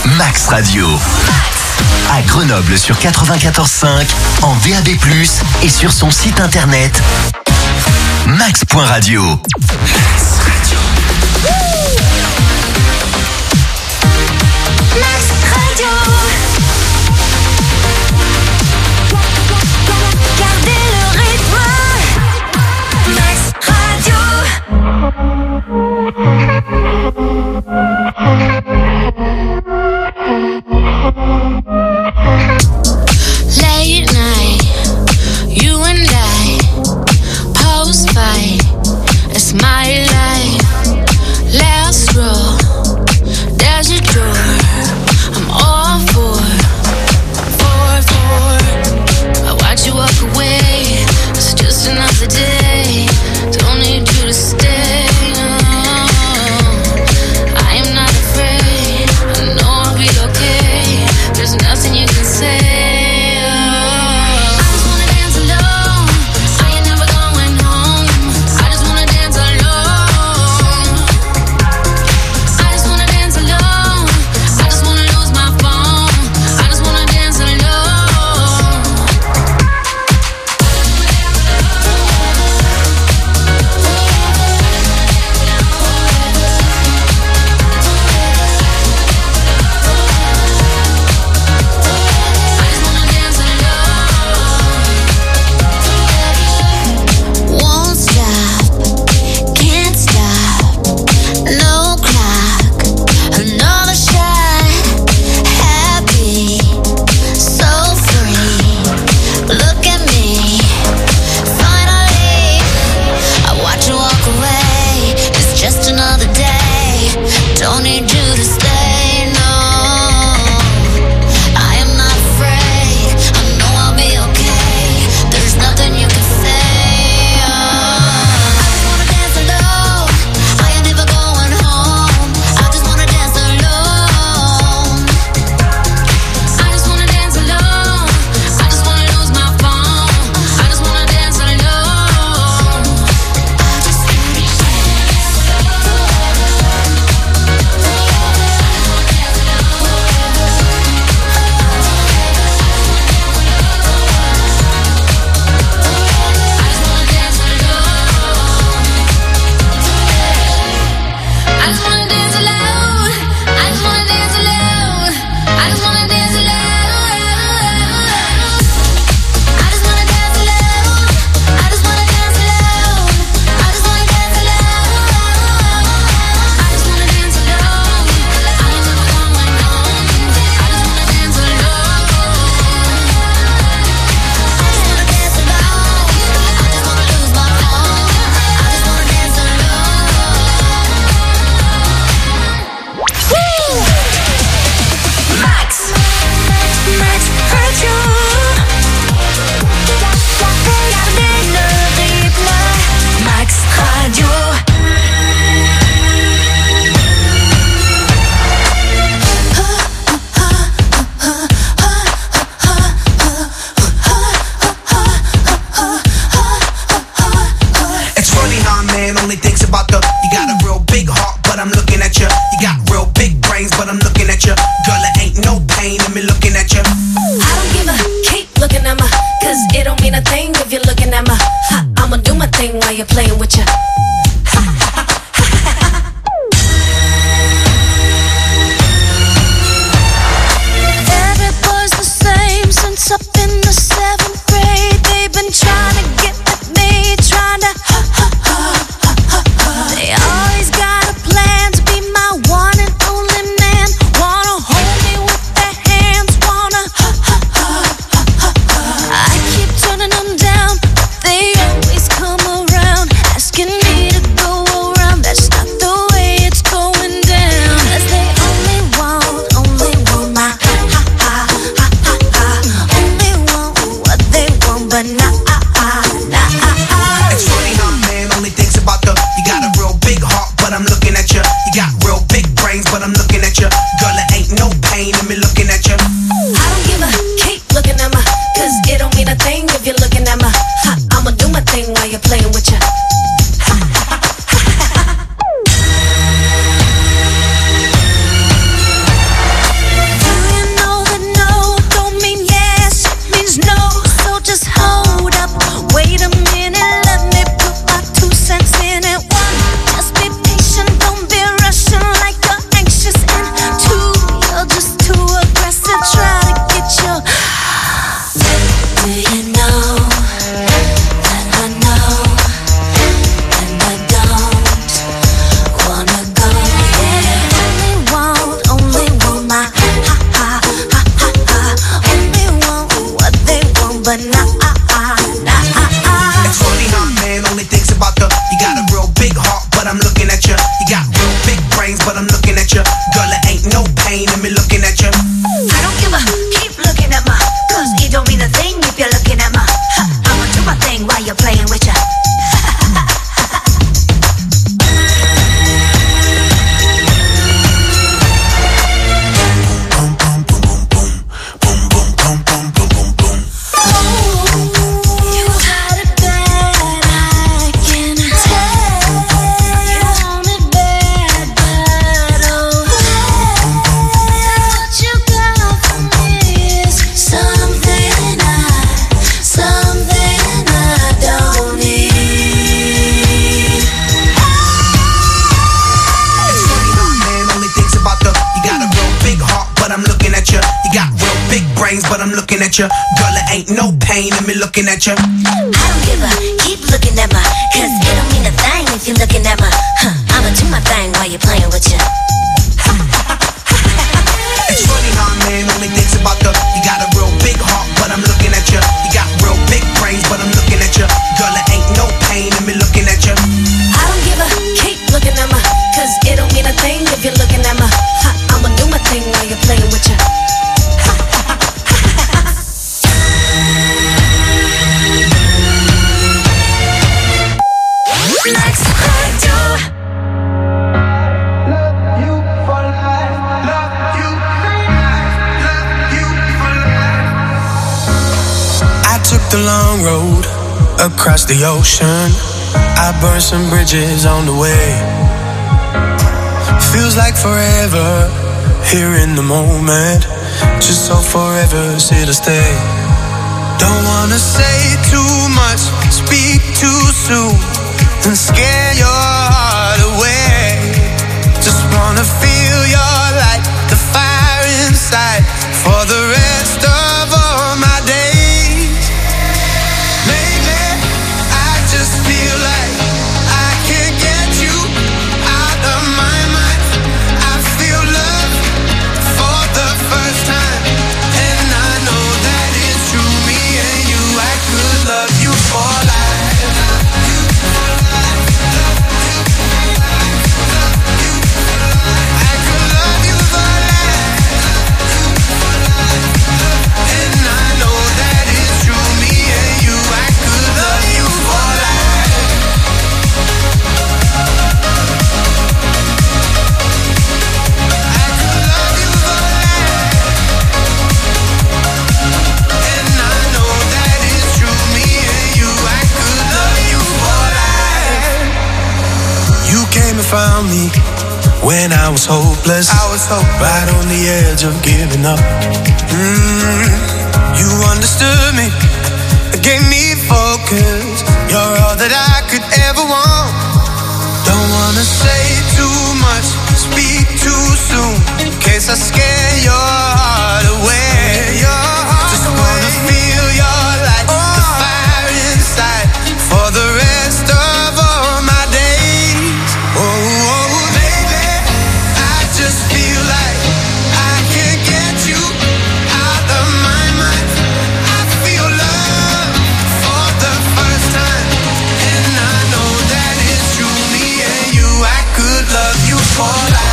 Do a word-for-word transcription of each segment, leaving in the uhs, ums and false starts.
Max Radio. À Grenoble sur quatre-vingt-quatorze cinq, en D A B plus, et sur son site internet max point radio. Max Radio. Max Radio. Gardez le rythme. Max Radio. Late night, you and I, post fight, it's my life. Last row, there's a door, I'm all for, for, for. I watch you walk away, it's just another day, don't need you to stay. No. I am not afraid, I know I'll be okay, there's nothing you can say. They always got a plan to be my one and only man. Wanna pain in me looking at you. I don't give a, keep looking at my, cause it don't mean a thing if you're looking at my. I'ma do my thing while you're playing with ya. But I'm looking at you. Girl, it ain't no pain in me looking at you. I don't give a, keep looking at my, cause it don't mean a thing if you're looking at my. Huh, I'ma do my thing while you're playing with you. It's funny how a man only thinks about the, you got a real big heart, but I'm looking at you. You got real big brains, but I'm looking at you. Girl, it ain't no pain in me looking at you. I don't give a, keep looking at my, cause it don't mean a thing if you're looking at my. Huh, I'ma do my thing while you're playing with you. Max Radio. Love you for life. Love you for life. Love you for life. I took the long road across the ocean. I burned some bridges on the way. Feels like forever here in the moment. Just so forever's here to stay. Don't wanna say too much, speak too soon, and scare your heart away. Just wanna feel your light, the fire inside, for the rest of all my days. Maybe I just feel like I can't get you out of my mind. I feel love for the first time, and I know that it's true. Me and you, I could love you for life. Found me when I was hopeless. I was hopeless, right on the edge of giving up. Mm, you understood me, gave me focus. You're all that I could ever want. Don't wanna say too much, speak too soon, in case I scare your heart away. Your heart Just away. Wanna feel your light, oh. The fire inside, for the rest of all my days. Oh, oh, baby, I just feel like I can't get you out of my mind. I feel love for the first time, and I know that it's true. Me and you, I could love you for life.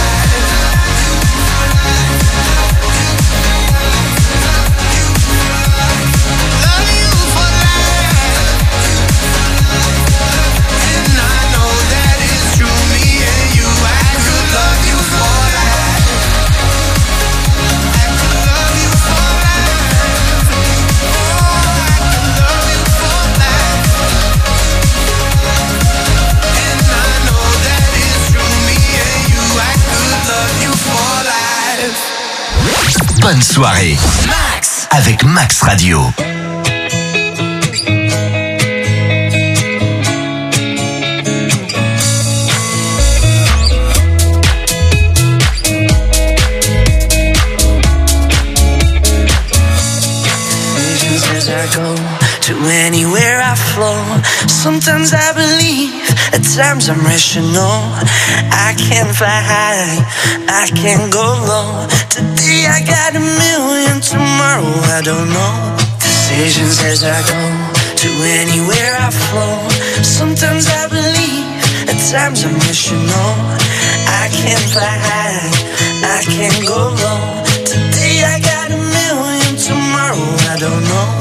Bonne soirée. Max avec Max Radio. As I go to anywhere I flow, sometimes I believe, at times I'm rational. I can fly high, I can go low. Today I got a million, tomorrow I don't know. Decisions as I go to anywhere I flow. Sometimes I believe, at times I'm rational. I can fly high, I can't go wrong. Today I got a million, tomorrow I don't know.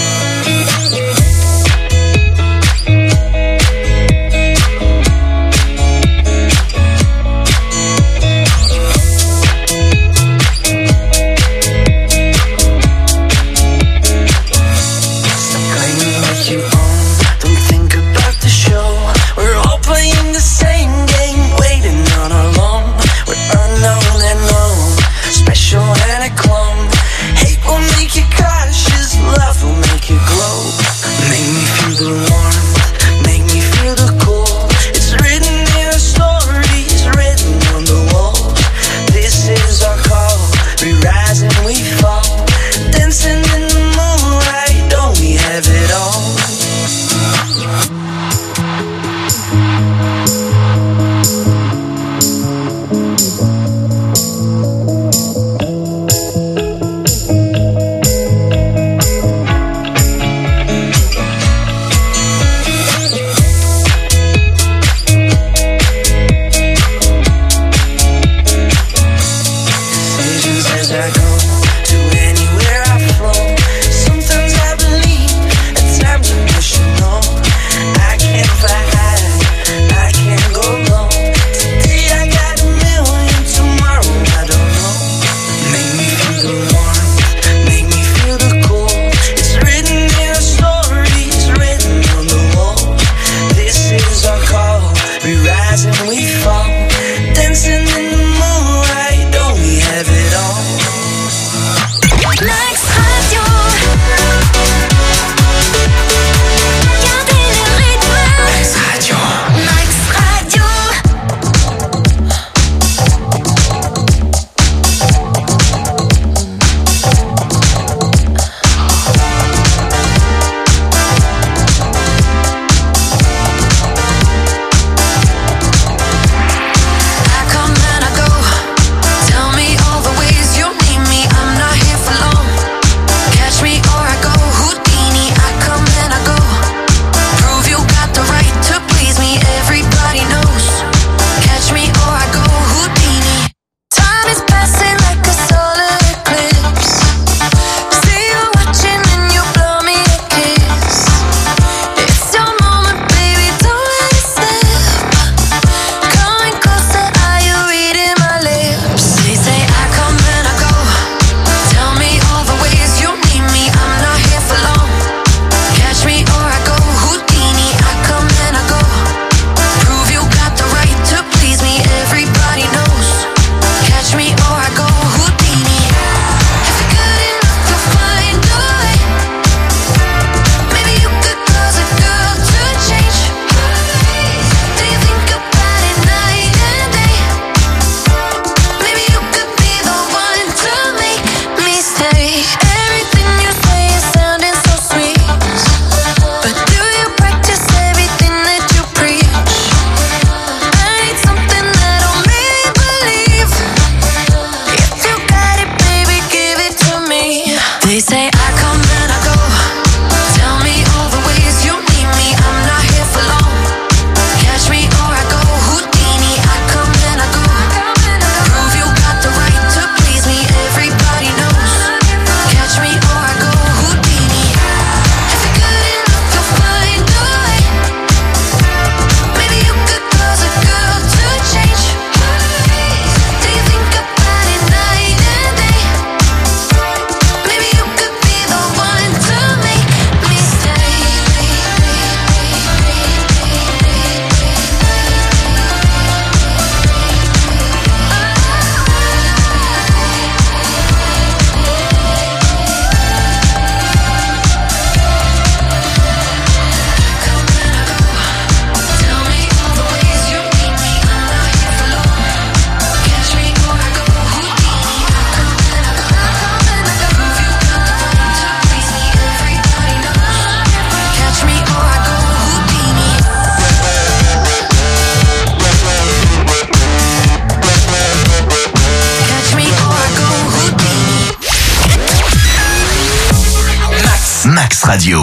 Radio.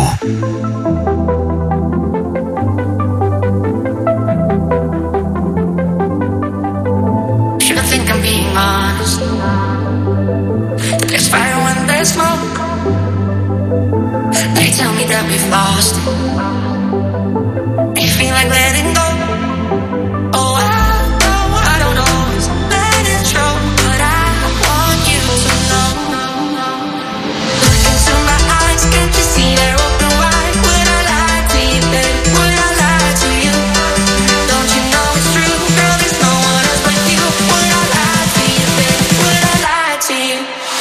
Should I think I'm being honest? that we've lost it. You feel like letting go. Oh, I know I don't always let it show, but I want you to know. Look into my eyes, can't you see they're open wide? Would I lie to you, baby? Would I lie to you? Don't you know it's true, girl? There's no one else but you. Would I lie to you, baby? Would I lie to you?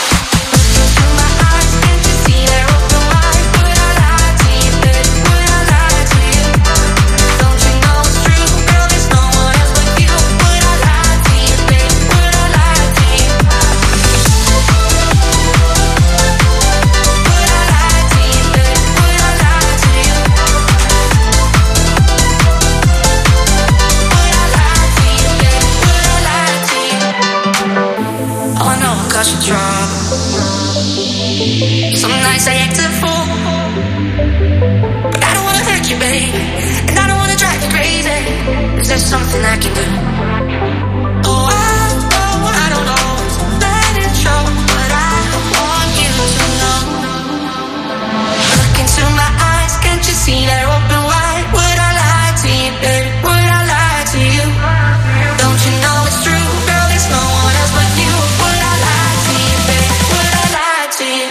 Some nights I act a fool, but I don't wanna hurt you, baby, and I don't wanna drive you crazy. Is there something I can do? Oh, I know I don't always let it show, but I want you to know. Look into my eyes, can't you see they're open wide? Would I lie to you, baby? Would I lie to you? Don't you know it's true, girl? There's no one else but you. Would I lie to you, baby? Would I lie to you?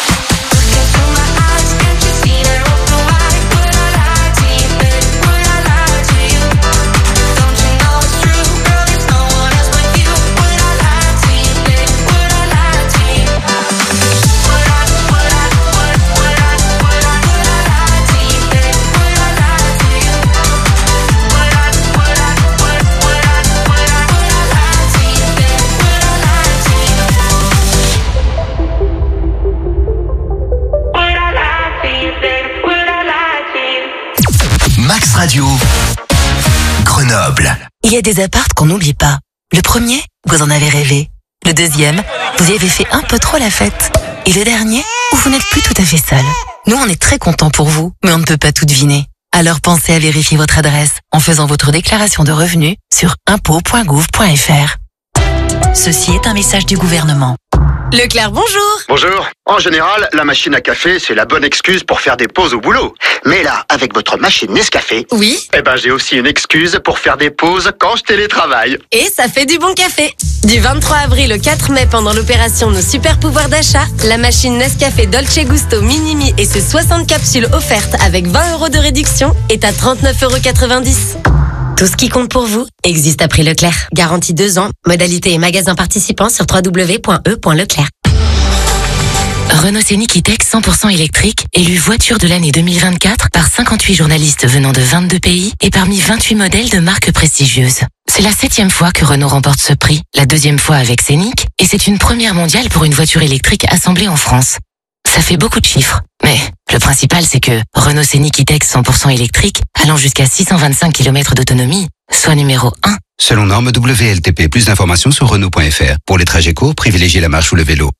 Radio Grenoble. Il y a des apparts qu'on n'oublie pas. Le premier, vous en avez rêvé. Le deuxième, vous y avez fait un peu trop la fête. Et le dernier, où vous n'êtes plus tout à fait seul. Nous, on est très contents pour vous, mais on ne peut pas tout deviner. Alors pensez à vérifier votre adresse en faisant votre déclaration de revenus sur impôts point gouv point f r. Ceci est un message du gouvernement. Leclerc, bonjour. Bonjour. En général, la machine à café, c'est la bonne excuse pour faire des pauses au boulot. Mais là, avec votre machine Nescafé... Oui. Eh ben, j'ai aussi une excuse pour faire des pauses quand je télétravaille. Et ça fait du bon café. Du vingt-trois avril au quatre mai, pendant l'opération Nos Super Pouvoirs d'achat, la machine Nescafé Dolce Gusto Minimi et ses soixante capsules offertes avec vingt euros de réduction est à trente-neuf euros quatre-vingt-dix. Tout ce qui compte pour vous existe à prix Leclerc. Garantie deux ans. Modalité et magasins participants sur w w w point e point leclerc. Renault Scénic E-Tech cent pour cent électrique, élu voiture de l'année deux mille vingt-quatre par cinquante-huit journalistes venant de vingt-deux pays et parmi vingt-huit modèles de marques prestigieuses. C'est la septième fois que Renault remporte ce prix, la deuxième fois avec Scénic, et c'est une première mondiale pour une voiture électrique assemblée en France. Ça fait beaucoup de chiffres, mais le principal c'est que Renault Scénic E-Tech cent pour cent électrique, allant jusqu'à six cent vingt-cinq kilomètres d'autonomie, soit numéro un. Selon norme W L T P, plus d'informations sur Renault point f r. Pour les trajets courts, privilégiez la marche ou le vélo.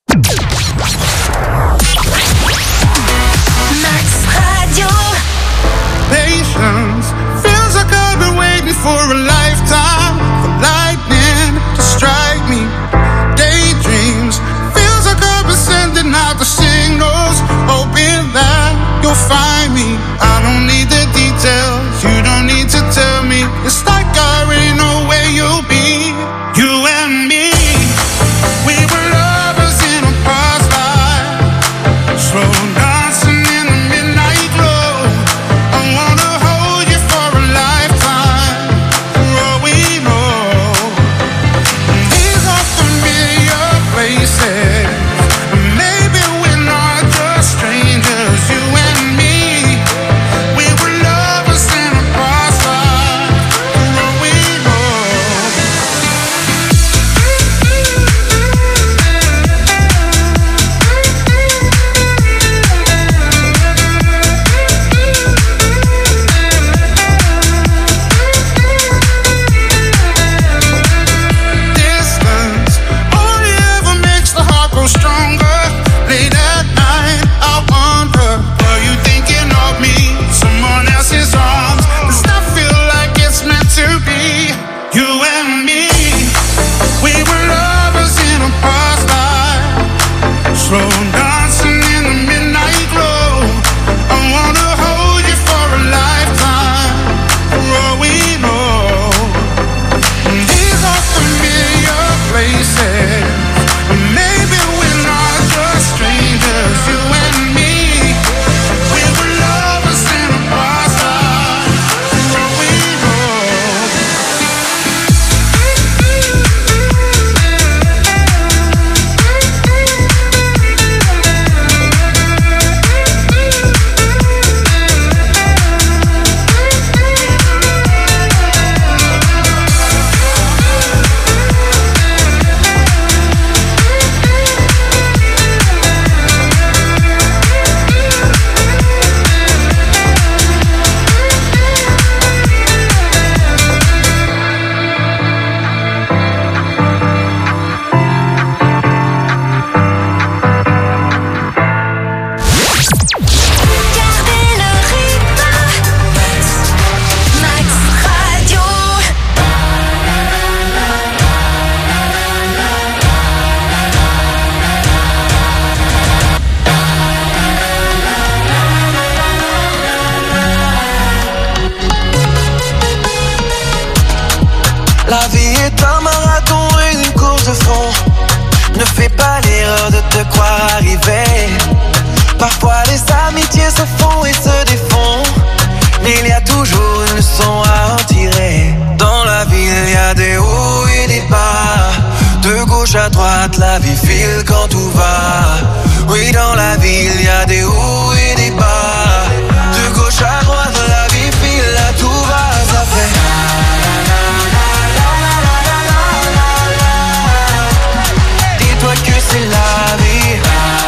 Max Radio. Patience feels like I've been waiting for a lifetime for lightning to strike me. Daydreams feels like I've been sending out the signals, hoping that you'll find me. I don't need the details, you don't need to tell me. It's like I already know where you'll be. You and me, we were lovers in a past life, slow dancing in the midnight glow. I wanna hold you for a lifetime, for all we know. These are familiar places, maybe we're not just strangers. You and me, we were lovers in a past life, for all we know. Distance only ever makes the heart grow stronger. Late at night, I wonder, are you thinking of me? Someone else's arms. Does that feel like it's meant to be? You and me, we were lovers in a past life, slow dancing in the midnight glow. I wanna erreur de te croire arrivé. Parfois les amitiés se font et se défont, mais il y a toujours une leçon à en tirer. Dans la vie il y a des hauts et des bas, de gauche à droite la vie file quand tout va. Oui, dans la vie il y a des hauts et des bas, de gauche à droite la vie file, là tout va, ça fait. Dis-toi que c'est la vie.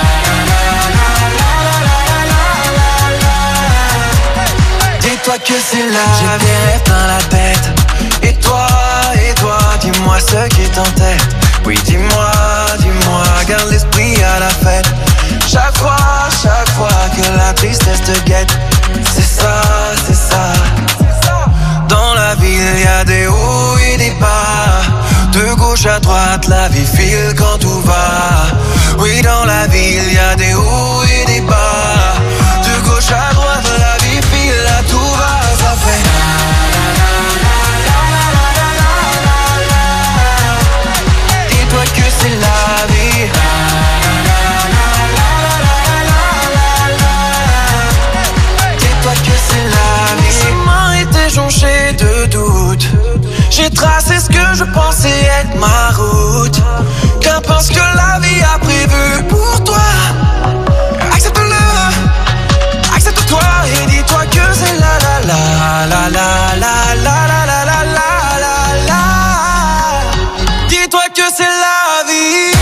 Dis-toi que c'est la vie. J'ai des rêves dans la tête. Et toi, et toi, dis-moi ce qui t'entête. Oui, dis-moi, dis-moi, garde l'esprit à la fête. Chaque fois, chaque fois que la tristesse te guette, c'est ça, c'est ça. Dans la vie, il y a des hauts et des bas, de gauche à droite, la vie file quand tout va. Oui, dans la vie, il y a des hauts et des bas, de gauche à droite, la vie file, là tout va, ça fait. Dis-toi que c'est la vie. Dis-toi que c'est la vie. Mes chemins étaient jonchés de doutes. J'ai tracé ce que je pensais être ma route. Qu'importe ce que la vie a prévu pour toi. Accepte-le, accepte-toi et dis-toi que c'est la la la la la la la la la la la la. Dis-toi que c'est la vie.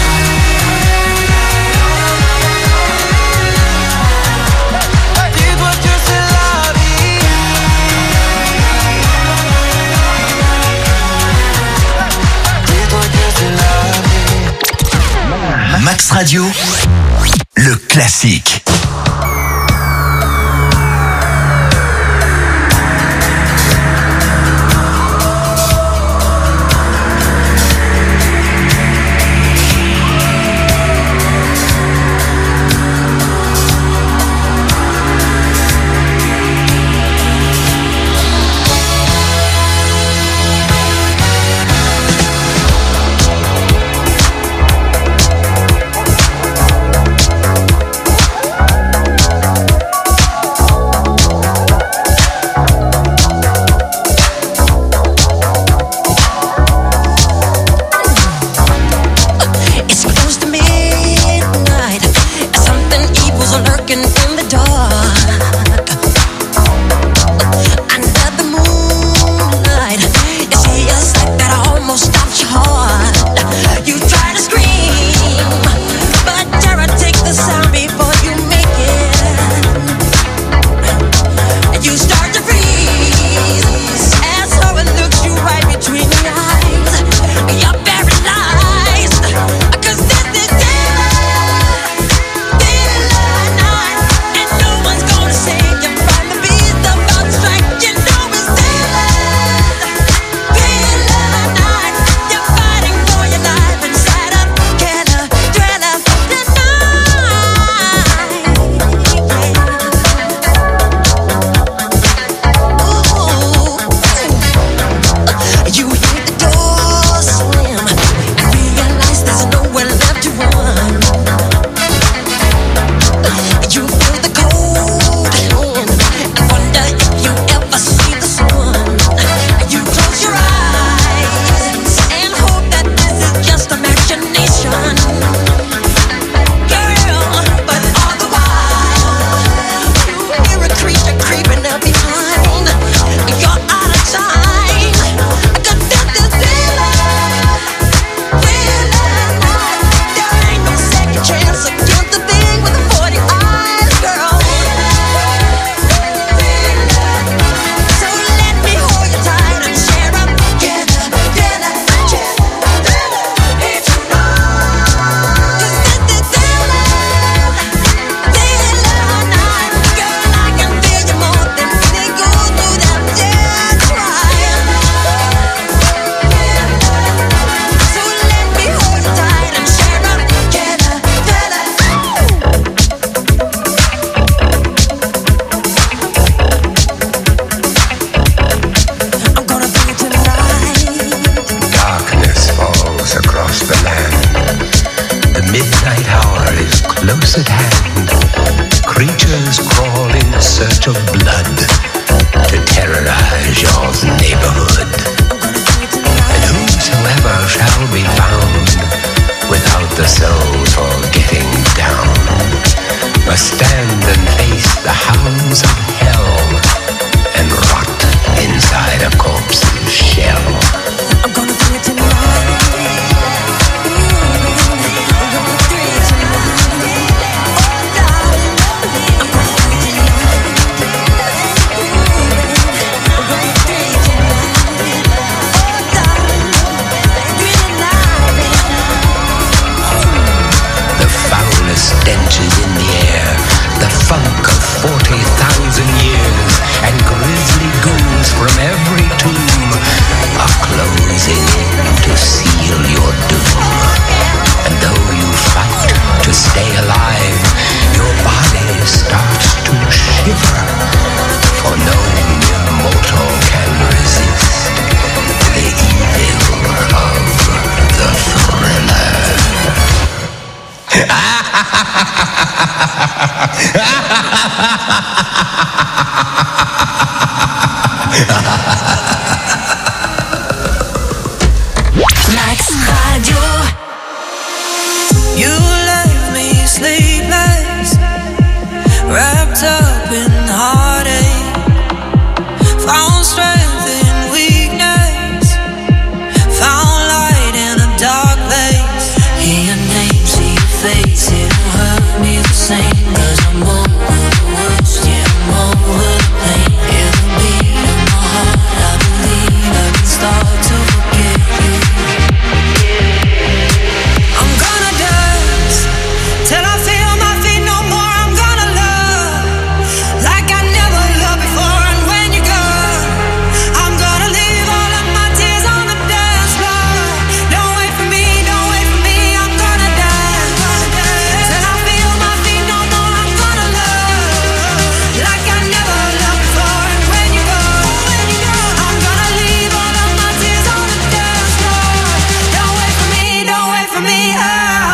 Dis-toi que c'est la vie. Dis-toi que c'est la vie. Max Radio, le classique. midnight hour is close at hand. Creatures crawl in search of blood to terrorize your neighborhood. And whosoever shall be found without the soul for getting down must stand and face the hounds of hell and rot inside a corpse's shell. I'm gonna do it tonight. Stenches in the air, the funk of forty thousand years, and grisly ghouls from every tomb are closing in to seal your doom. And though you fight to stay alive, your body starts to shiver, for no mortal can resist the evil of the thriller. Max Radio. You left me sleepless, wrapped up in heartache, found strength in weakness, found light in a dark place. Hear your name, see your face, it don't hurt me the same, cause I'm over the worst, yeah, I'm over the pain. Hear the beat in my heart, I believe I can start to forget you. I'm gonna dance till I feel my feet no more. I'm gonna love like I never loved before. And when you're gone, I'm gonna leave all of my tears on the dance floor. Don't wait for me, don't wait for me. I'm gonna dance till I feel my feet no more. I'm gonna love like I never loved before. And when you're gone, I'm gonna leave all of my tears on the dance floor. Don't wait for me, don't wait for me. Oh.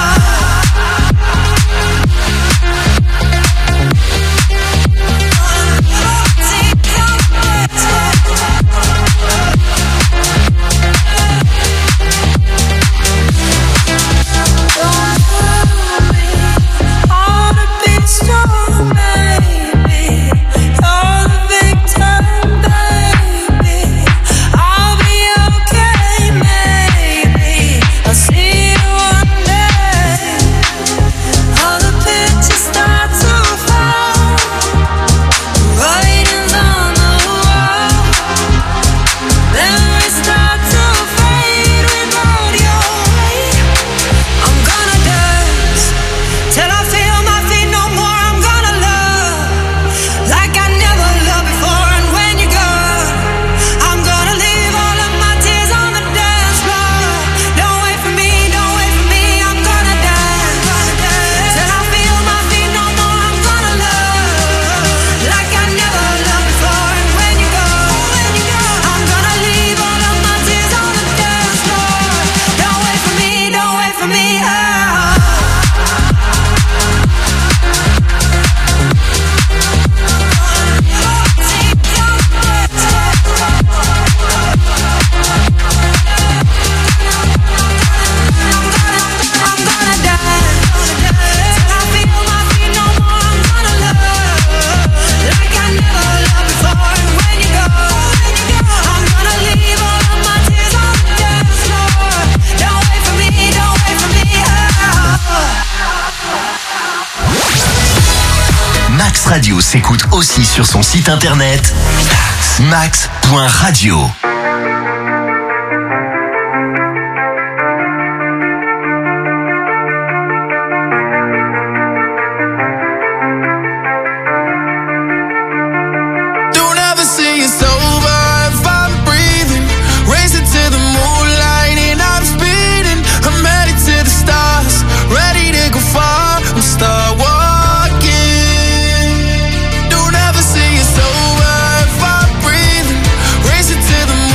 Radio s'écoute aussi sur son site internet max point radio. Don't ever see it's over if I'm breathing. Racing to the moon.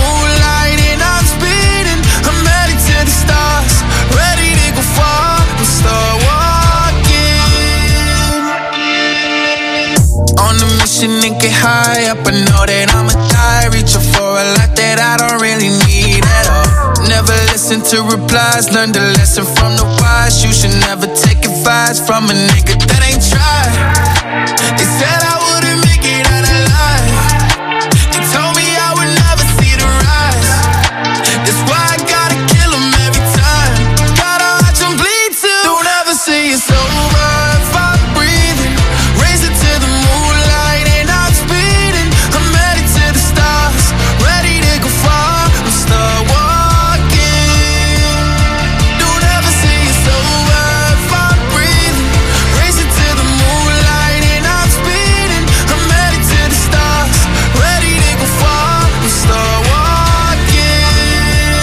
motion and get high up. I know that I'ma die, reaching for a lot that I don't really need at all. Never listen to replies, learn the lesson from the wise. You should never take advice from a nigga that ain't tried. They said I wouldn't make it out alive. They told me I would never see the rise. That's why I gotta kill them every time. Gotta watch them bleed too. Don't ever say it's over if I'm breathing. Raise it to the moonlight and I'm speeding. I'm headed to the stars, ready to go far. I'm start walking. Don't ever say it's over if I'm breathing. Raise it to the moonlight and I'm speeding. I'm headed to the stars, ready to go far. I'm start walking.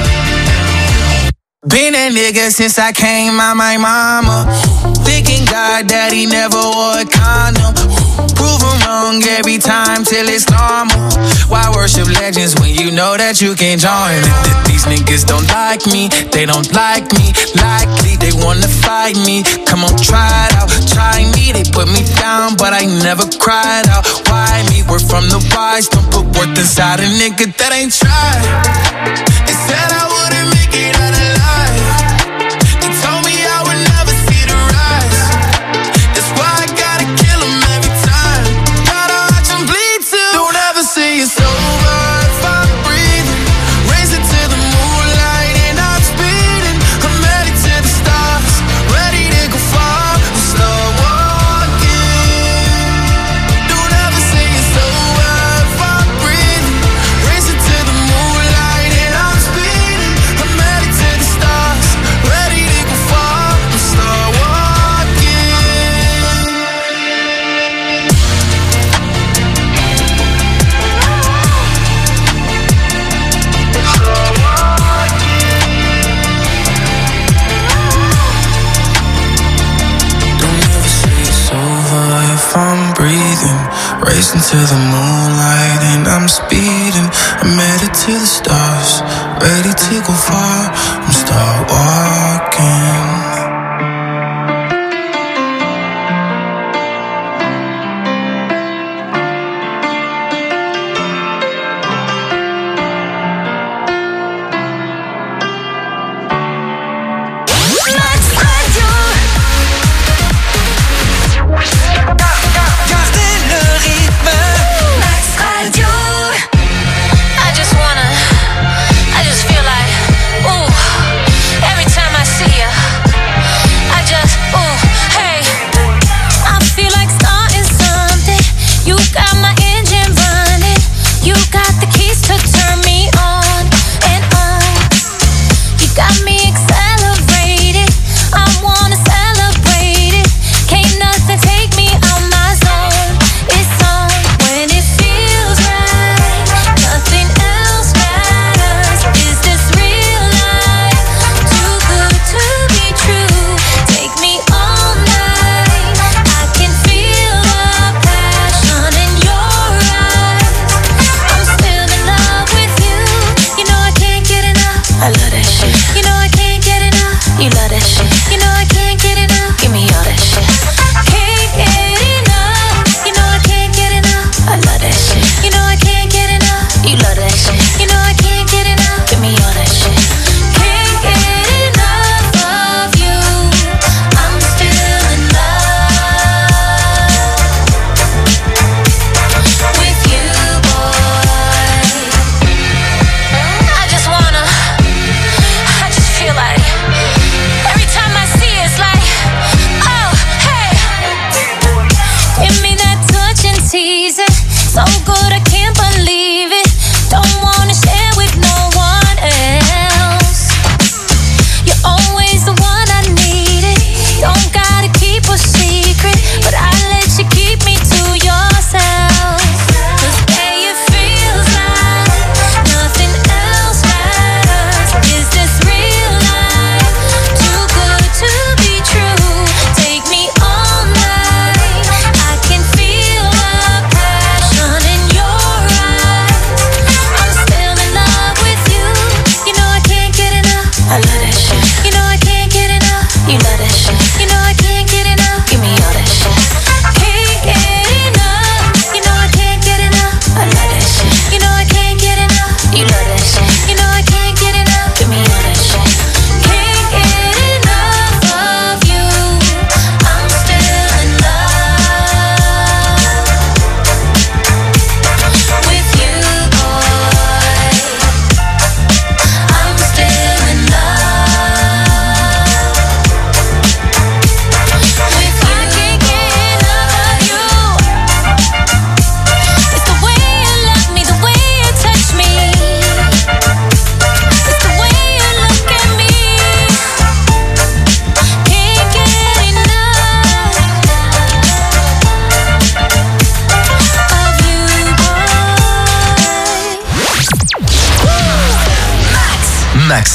Been a nigga since I came out my mama. Thinking God that he never wore a condom. Prove him wrong every time till it's normal. Why worship legends when you know that you can't join? These niggas don't like me, they don't like me. Likely they wanna fight me. Come on, try it out, try me. They put me down, but I never cried out. Why me? We're from the wise. Don't put worth inside a nigga that ain't tried. They said I wouldn't make it out alive. They told me I would never see the rise. That's why I gotta kill them every time. Gotta watch them bleed too. Don't ever say it's over if I'm breathing. Raise it to the moonlight and I'm speeding. I'm headed to the stars, ready to go far. I'm start walking. Don't ever say it's over if I'm breathing. Raise it to the moonlight and I'm speeding. I'm headed to the stars, ready to go far. I'm start walking. Don't ever say it's over if I'm breathing. Racing to the moonlight and I'm speeding. I'm headed to the stars, ready to go far. I'm start walking. Gardez le rythme. Max Radio. I just wanna, I just feel like, ooh, every time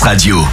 Radio.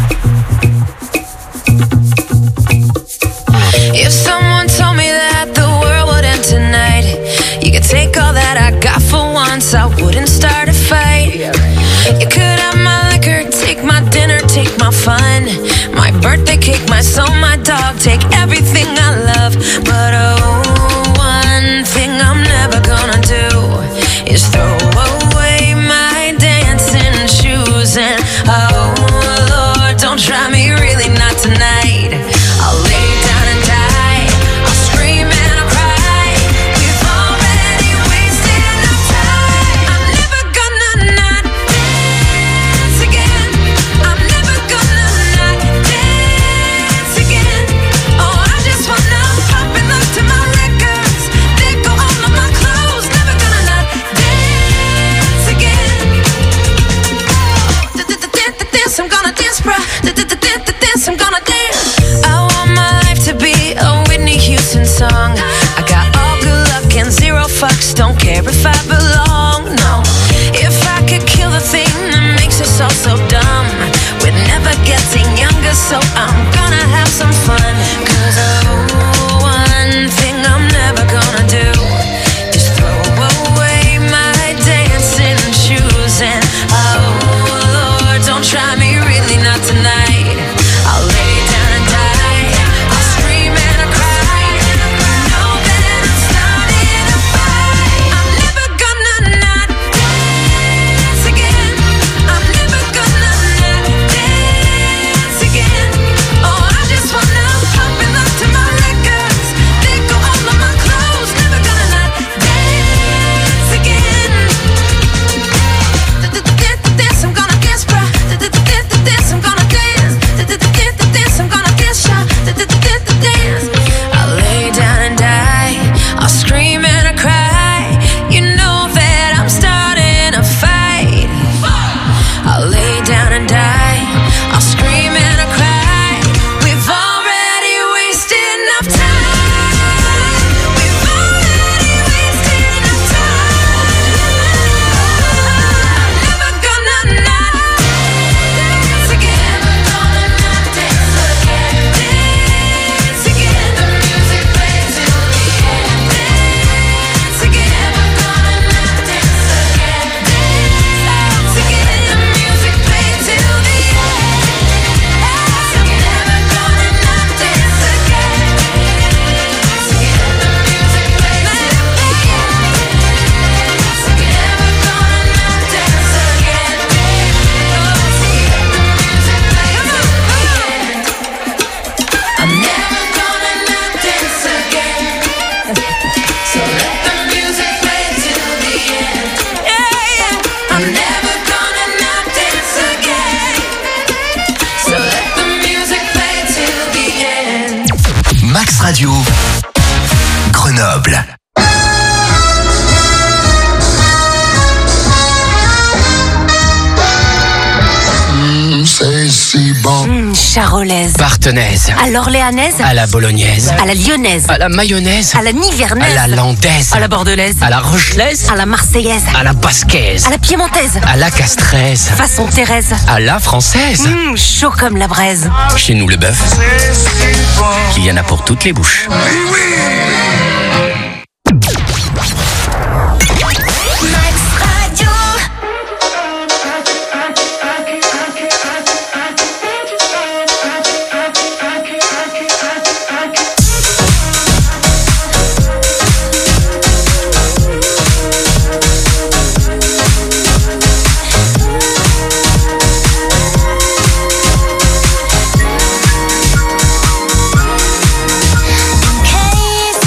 If someone told me that the world would end tonight, you could take all that I got for once, I wouldn't start a fight. You could have my liquor, take my dinner, take my fun, my birthday cake, my soul, my dog, take everything I love. But oh, one thing I'm never gonna do is throw away my dancing shoes. And oh Lord, don't try me, really not tonight. I'll lay down and die, I'll scream and I'll cry. We've already wasted enough time. I'm never gonna not dance again. I'm never gonna not dance again. Oh, I just wanna pop and look to my records, let go all of my clothes. Never gonna not dance again. Dance, I'm gonna dance, bruh. Dance, I'm gonna dance. I want my life to be a Whitney Houston song. I got all good luck and zero fucks, don't care if I belong, no. If I could kill the thing that makes us all so dumb, we're never getting younger, so I'm gonna have some fun. Cause oh, one thing I'm never gonna do is throw away my dancing shoes. And oh Lord, don't try me, really not tonight. I'll lay down and die, I'll scream and I'll cry. Know that I'm starting a fight. I'm never gonna not dance again. I'm never gonna not dance again. Oh, I just wanna pop and look to my records, let go all of my clothes. Never gonna not dance again. Dance, I'm gonna dance, bruh. Dance, I'm gonna dance. Dance, I'm gonna dance, y'all. Dance. I'll lay down and die, I'll scream and I'll cry. You know that I'm starting a fight. I'll lay down and die, I'll scream and I'll cry. We've already wasted enough time. We've already wasted enough time. I'm never gonna not dance again. Gonna not dance again. Dance again. The music plays till the end. Dance again. We're gonna not dance again. Dance again. The music plays till the end. I'm never gonna not dance again. Dance again. The music plays till the end. Dance again. We're gonna not dance again. Dance again. The music plays till the end. I'm never gonna not dance again. So let the music play till the end. Yeah, yeah. I'm never gonna not dance again. So let the music play till the end. Max Radio, Grenoble. C'est si bon. Mmh, charolaise. Partenaise. À l'orléanaise. À la bolognaise. À la lyonnaise. À la mayonnaise. À la nivernaise. À la landaise. À la bordelaise. À la rochelaise. À la marseillaise. À la basquaise. À la piémontaise. À la castraise. Façon Thérèse. À la française. Mmh, chaud comme la braise. Chez nous, le bœuf, il y en a pour toutes les bouches. In case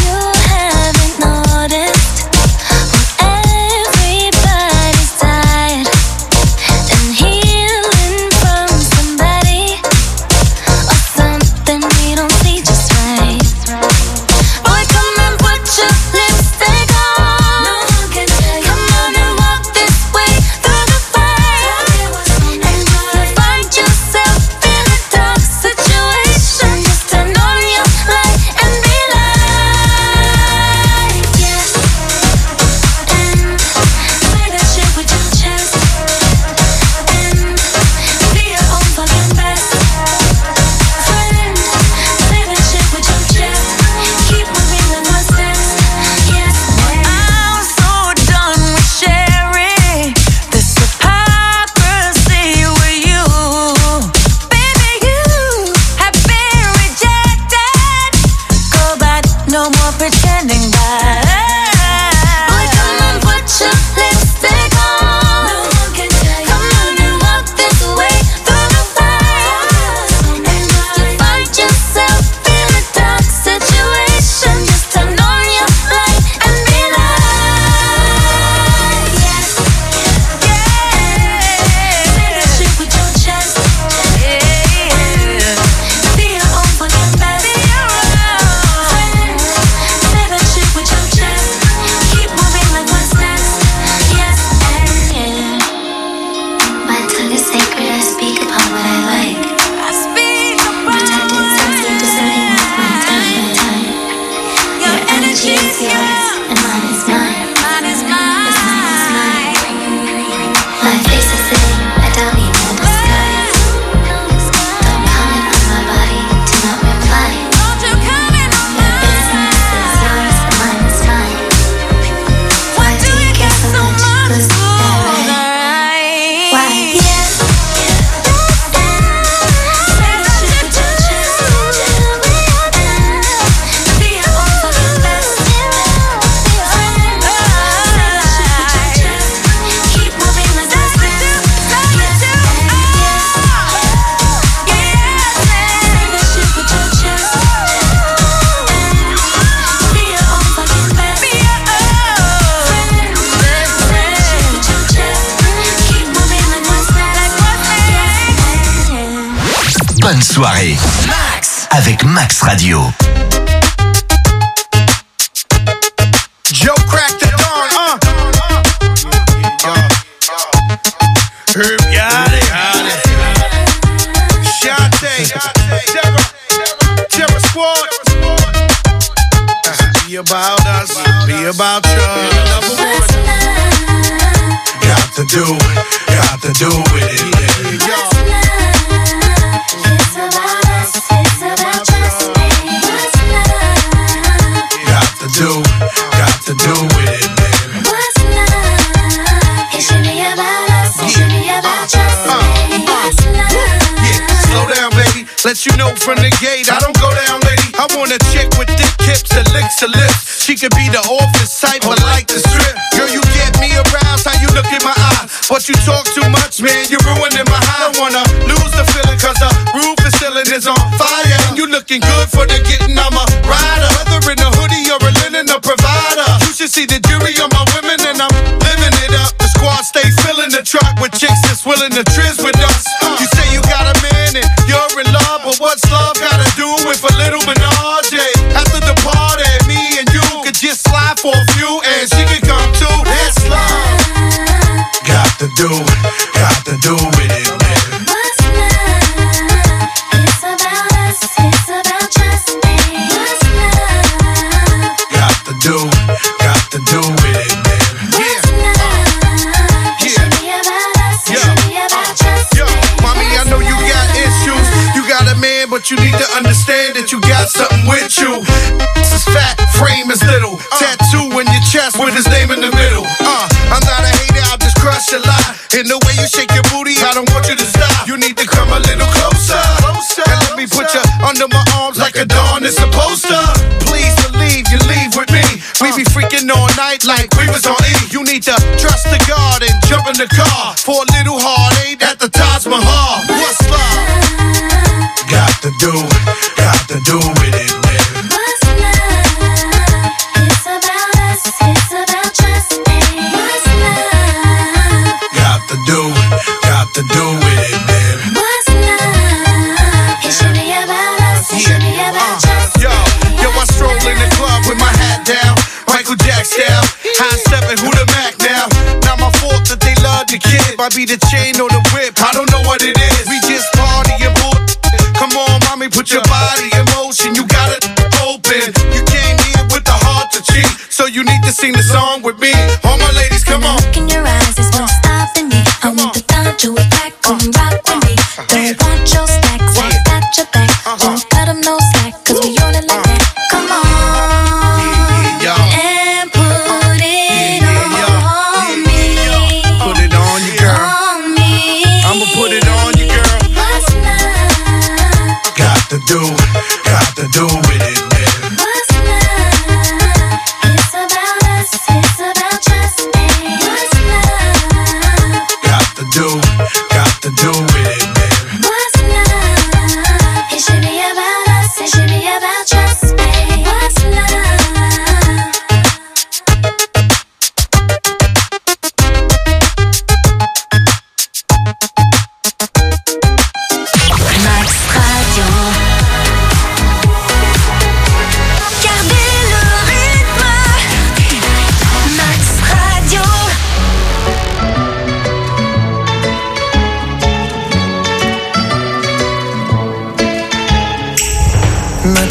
No more pretending that. Boy, come on, put your lipstick on. No one can tell you. Come on and walk this way through the fire. And if you find yourself in a dark situation, just turn on your light and be like, yes, yeah. Say that shit with your chest, yeah. Be your own fucking best friend. Say that shit with your chest. Keep moving like what's next. Yes, and yeah. My tongue is sacred. I speak upon what I like. I speak upon protected sensitive discerning with my time. time. Your energy is yours and mine is mine. Mine is mine. Mine is mine. My face is sitting. I don't need no disguise. Don't comment on my body. Do not reply. Your business is yours and mine is mine. Why do you care so much? Was that right? Why? Yeah. Say that shit with your chest. Be your own fucking best friend. Say that shit with your chest. Keep moving like what's next. Yes, and yes. Say that shit with your chest. Be your own fucking best friend. Say that shit with your chest. Keep moving like what's next. Yes, and yes. Bonne soirée. Max avec Max Radio. Joe cracked the dawn, uh. Herb got it. Shantae, Terror, Terror Squad. Be about us, be about you. Got to do, got to do with it. Yeah. It's about us, it's about just me. What's love? Got to do, got to do with it, baby. What's love? It should be about us, it should be about just me. What's love? Yeah, slow down, baby. Let you know from the gate, I don't go down, lady. I want a chick with thick hips and licks her lips. She could be the office type, but like the strip. Girl, you get me aroused, how you look in my eye. But you talk too much, man, you're ruining my high. I don't wanna lose the feeling, cause the roof is ceiling is on fire. And you looking good for the getting, I'm a rider. Whether in a hoodie or a linen, a provider. You should see the jury on my women, and I'm living it up. The squad stay filling the truck with chicks that's willing to trizz with us. You say you got a man and you're in love, but what's love gotta do with a little menage? After the party, me and you could just slide for a few, and she could come too. That's love. Got to do, got to do with it, man. What's love? It's about us, it's about just me. What's love? Got to do, got to do with it, man. What's love? It should be about us, it Yeah. should be about just Yo, me. mommy, I know you got issues. You got a man, but you need to understand that you got something with you. This is fat, frame is little. Tattoo in your chest with his name in the middle. Uh, I'm not a hater, I'll just crush a lot. In the way you shake your booty, I don't want you to stop. You need to come a little closer. And let me put you under my arms like a dawn is supposed to. Please believe you leave with me. We be freaking all night like we was on E. You need to trust the God and jump in the car for a little heartache at the Taj Mahal. What's love? Got to do, got to do with it, man. What's love? It's about us, it's about just me. What's love? Got to do, got to do with it, man. What's love? It should be about us, it should be about just me. Yo, yo, I stroll in the club with my hat down, Michael Jack style. High stepping, who the Mac now? Not my fault that they love the kid. Might be the chain or the whip, I don't know what it is. We just party and bull. Come on, mommy, put your body in motion. You got it open. You came here with the heart to cheat, so you need to sing the song with me. All my ladies, come on. Look in your eyes, there's no stopping me. I want the time to attack, come rock with me. Don't want your stacks, I got your back. Don't cut them no slack, cause we on it like that. Come on, and put it on me. Put it on you, girl. On me. I'ma put it on you, girl. What's love? Got to do, got to do with it, man. What's love?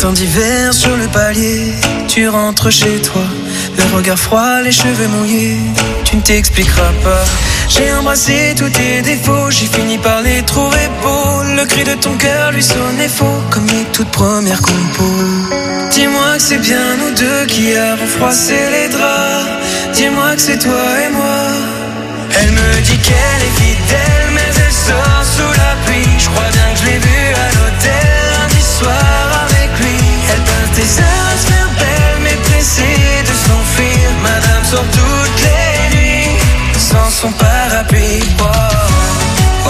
matin d'hiver sur le palier, tu rentres chez toi, le regard froid, les cheveux mouillés, tu ne t'expliqueras pas. J'ai embrassé tous tes défauts, j'ai fini par les trouver beaux. Le cri de ton cœur lui sonnait faux, comme les toutes premières compos. Dis-moi que c'est bien nous deux qui avons froissé les draps. Dis-moi que c'est toi et moi. Elle me dit qu'elle est fidèle, mais elle sort sous la pluie. Je crois bien que je l'ai vue à l'hôtel lundi soir avec lui. Elle peint tes heures à se faire belle, mais pressée de s'enfuir. Madame sort toutes les nuits sans son parapluie. Oh, oh, oh,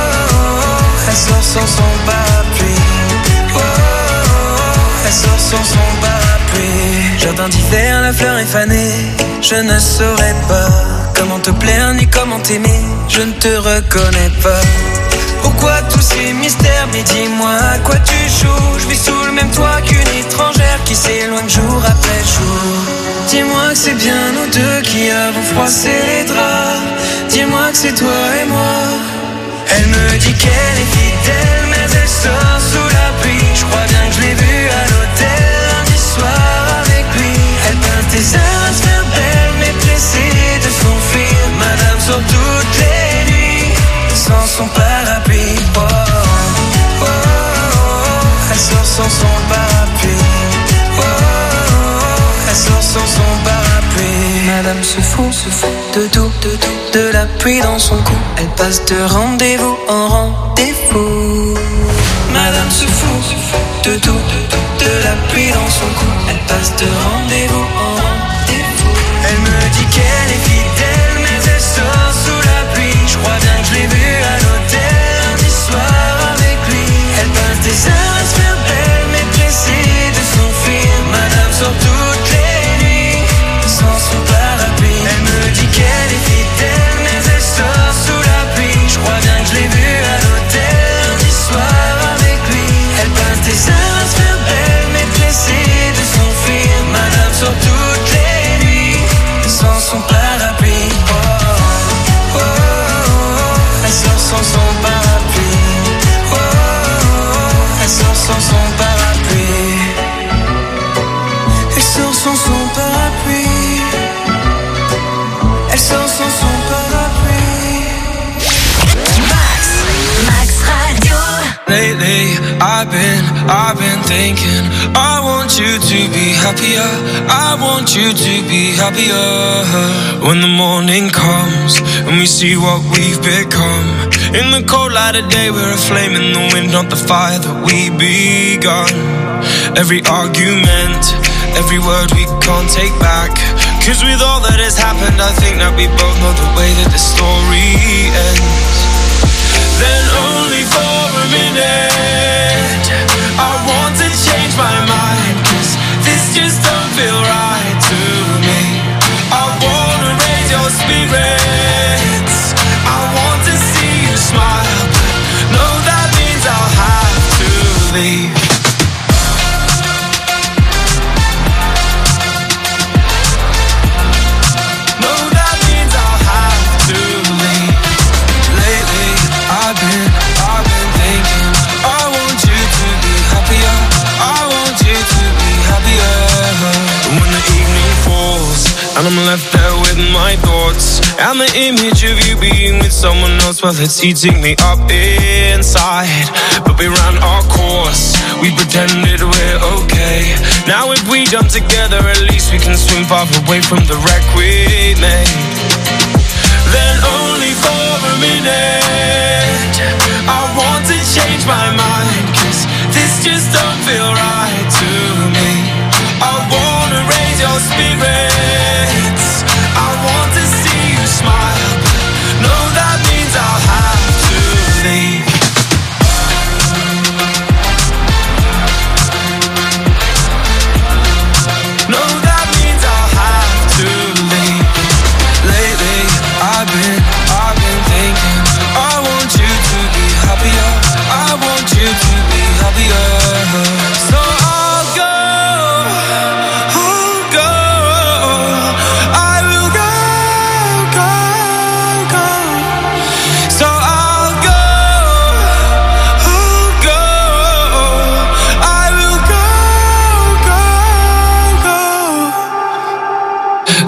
oh, elle sort sans son parapluie. Oh, oh, oh, elle sort sans son parapluie. Jardin d'hiver, la fleur est fanée. Je ne saurais pas comment te plaire ni comment t'aimer. Je ne te reconnais pas. Pourquoi tous ces mystères? Mais dis-moi à quoi tu joues. Je vis sous le même toit qu'une étrangère qui s'éloigne jour après jour. Dis-moi que c'est bien nous deux qui avons froissé les draps. Dis-moi que c'est toi et moi. Elle me dit qu'elle est fidèle, mais elle sort sous la pluie. Je crois bien que je l'ai vue à l'hôtel lundi soir avec lui. Elle peint tes heures à se faire belle, mais pressée de s'enfuir. Madame sort toutes les nuits sans son parapluie. Oh, oh, oh, oh, elle sort sans son parapluie. Oh, oh, oh, elle sort sans son parapluie. Madame se fout, se fout de tout, de tout, de la pluie dans son cou. Elle passe de rendez-vous en rendez-vous. Madame se fout, se fout de tout, de tout, de la pluie dans son cou. Elle passe de rendez-vous en rendez-vous. Elle me dit qu'elle est fidèle, mais elle sort sous la pluie. Je crois bien que je l'ai vue à l'hôtel lundi soir avec lui. Elle passe des heures à se faire belle, mais pressée de s'enfuir. Madame sort toutes les nuits sans son parapluie. Elle me dit qu'elle est fidèle, mais elle sort sous la pluie. Je crois bien que je l'ai vue à l'hôtel lundi soir avec lui. Elle passe des heures à se faire belle, mais pressée de s'enfuir. Madame sort toutes les nuits sans son parapluie. Oh, oh, oh, oh, elle sort sans son parapluie. Oh, oh, oh, elle sort sans son parapluie. Elle sort sans son parapluie. Elle sort sans son parapluie. Max, Max Radio. Lately, I've been, I've been thinking, I want you to be happier, I want you to be happier. When the morning comes, and we see what we've become. In the cold light of day, we're a flame in the wind, not the fire that we begun. Every argument, every word we can't take back. Cause with all that has happened, I think that we both know the way that the story ends. Then only for a minute I want to change my mind, cause this just don't feel right to me. I wanna raise your spirits, I want to see you smile, but no, that means I'll have to leave. I've been, I've been thinking, I want you to be happier, I want you to be happier. When the evening falls, and I'm left there with my thoughts, and the image of you being with someone else, well, it's eating me up inside. But we ran our course, we pretended we're okay. Now if we jump together, at least we can swim far away from the wreck we made. Then only for a minute I want to change my mind, cause this just don't feel right to me. I wanna raise your spirits, I want to see you smile, but no, that means I'll have to leave. No, that means I'll have to leave. Lately, I've been, I've been thinking, I want you to be happier, I want you to be happier. So I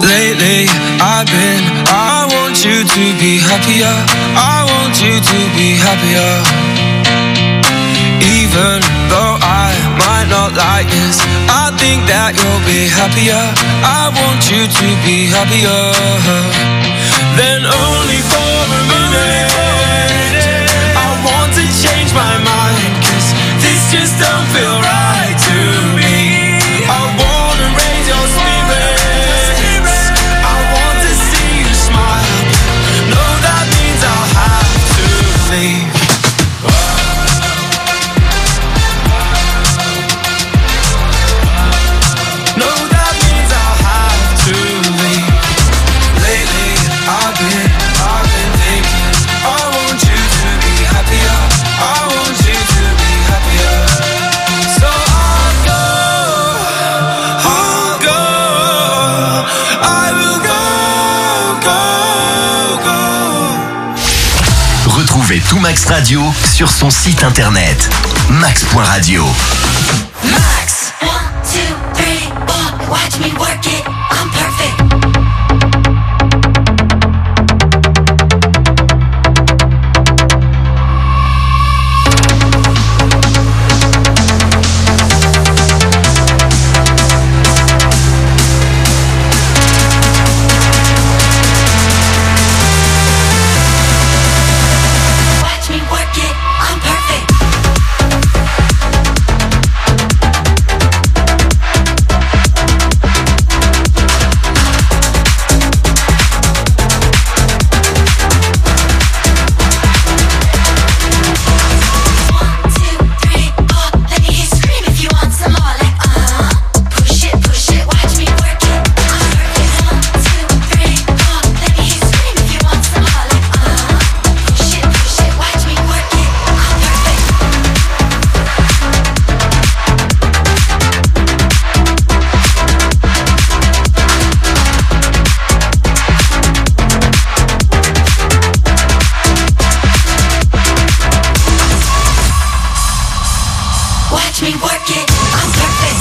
Lately, I've been, I want you to be happier. I want you to be happier. Even though I might not like this, I think that you'll be happier. I want you to be happier. Then only for a minute, I want to change my mind, 'cause this just don't feel right to me. I wanna raise your spirits, I want to see you smile. No, that means I'll have to leave. No, that means I'll have to leave. Lately, I've been, I've been thinking, I want you to be happier. I want you to be happier. So I'll go, I'll go, I will go, go, go. Retrouvez tout Max Radio sur son site internet max point radio. Max. One, two, three, four. Watch me work it. I'm perfect. Watch me work it. I'm perfect. Watch me work it. I'm perfect.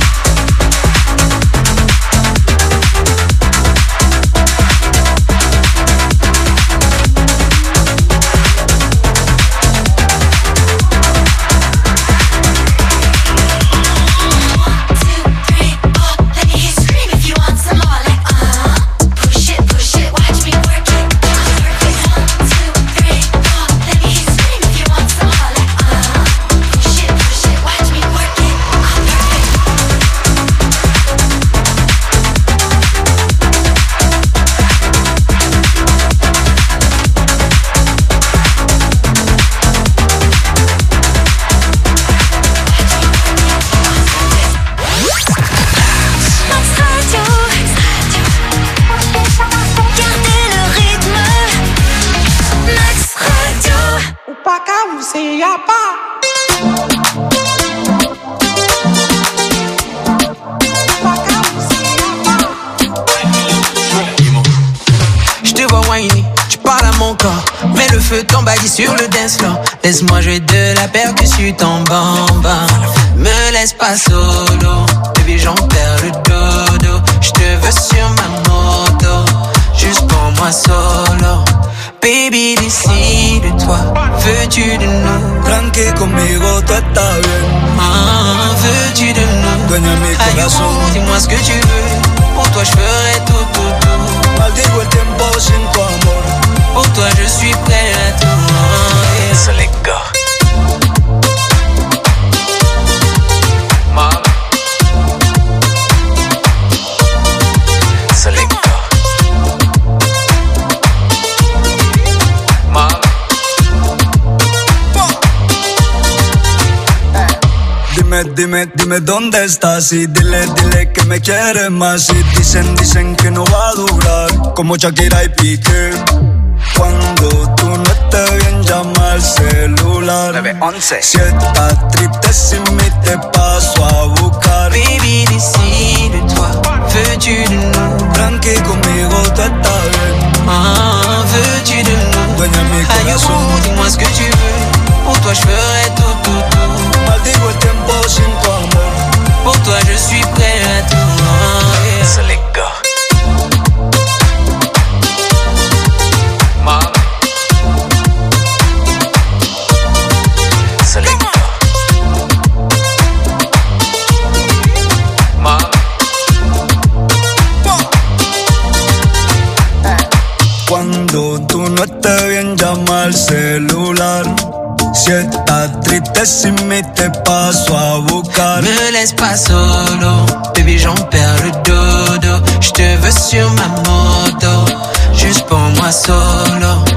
Je te vois whiny, tu parles à mon corps, mets le feu t'emballe sur le dance floor. Laisse-moi jouer de la percussion en bamba. Me laisse pas solo, baby j'en perds le dodo. Je te veux sur ma moto, juste pour moi solo. Baby décide-toi, veux-tu de nous? Tranqui conmigo tú estás bien. Ah, veux-tu de nous? Dueña mi corazón. Aïe, dis-moi ce que tu veux. Pour toi je ferai tout, tout, tout. Maldigo el tiempo sin tu amor. Pour toi je suis prêt à tout. Yeah. So let go. Mom. So let go. Mom. Dime, dime, dime dónde estás y dile, dile que me quieres más. Y dicen, dicen que no va a durar como Shakira y Piqué. Cuando tú no estés bien llama al celular nueve once. Si estás triste sin mí te paso a buscar. Baby décide-toi, veux-tu de nous? Tranqui conmigo tú estás bien. Ah, veux-tu de nous? Dueña mi corazón. Aïe, dis-moi ce que tu veux. Pour toi je ferai tout, tout, tout. Maldigo el tiempo sin tu amor. Pour toi je suis prêt à tout. Yeah. So let go. Si estás triste, si me te paso a buscar. Me laisse pas solo, baby j'en perds le dodo. J'te veux sur ma moto, juste pour moi solo.